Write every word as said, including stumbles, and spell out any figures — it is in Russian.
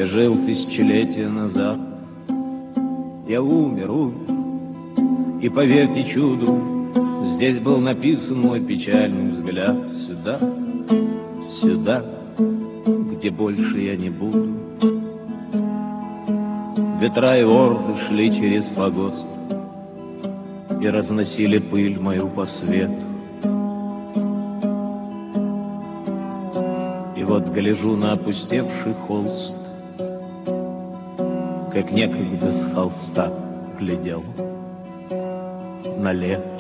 жил тысячелетия назад. Я умер, умер, и поверьте чуду, здесь был написан мой печальный взгляд. Сюда, сюда, где больше я не буду. Ветра и орды шли через погост и разносили пыль мою по свету. И вот гляжу на опустевший холст, как некогда с холста глядел на лето.